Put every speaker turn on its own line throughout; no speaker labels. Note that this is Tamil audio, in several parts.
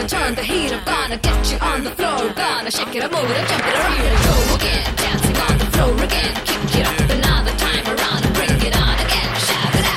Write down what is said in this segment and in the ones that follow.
and turn the heat up. Gonna get you on the floor. Gonna shake it up, move it and jump it around. Here we go again, dancing on the floor again. Kick it up another time around and bring it on again. Shout it out.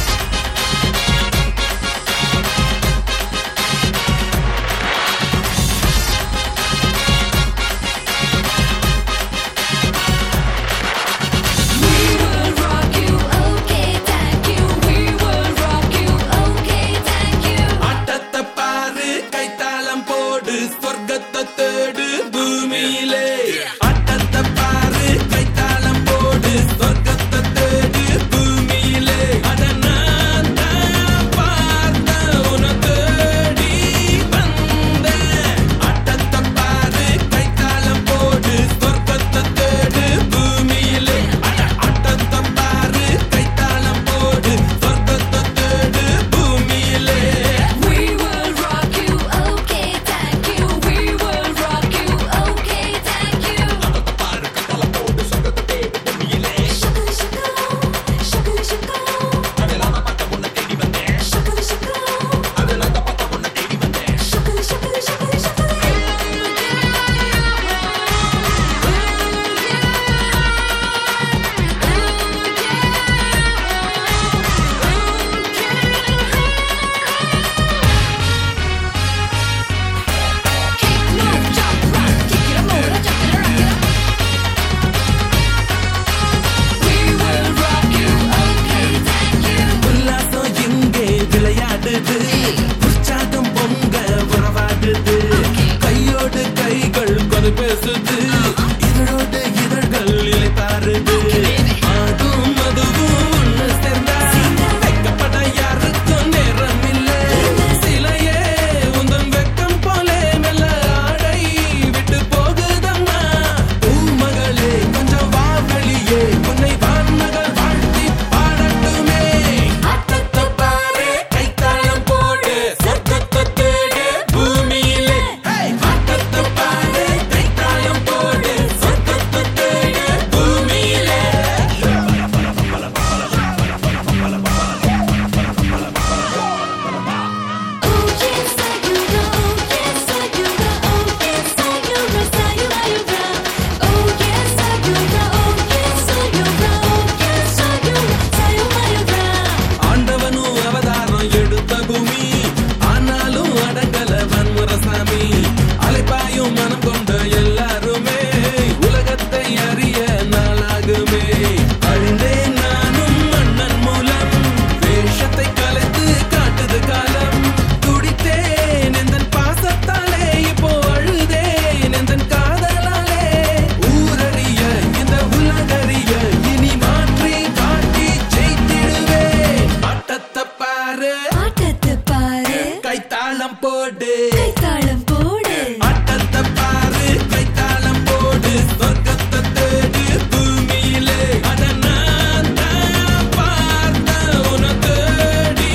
கைத்தாளம் போடு
ஆட்டத்தை பாரு கைத்தாளம் போடு சொர்க்கத்தை தேடு பூமியிலே அத நான் தான் பார்த்த உன தேடி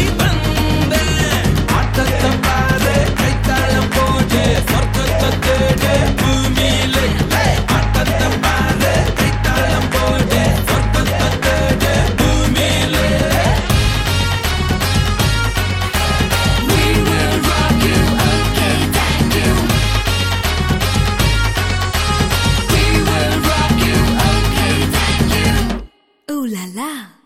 வந்தேன் ஆட்டத்தை பாரு கைத்தாளம் போடு சொர்க்கத்தை தேடு பூமியிலே ஆட்டத்தை பாரு கைத்தாளம் போடு சொர்க்கத்தை தேடு பூமியிலே
Ooh la la.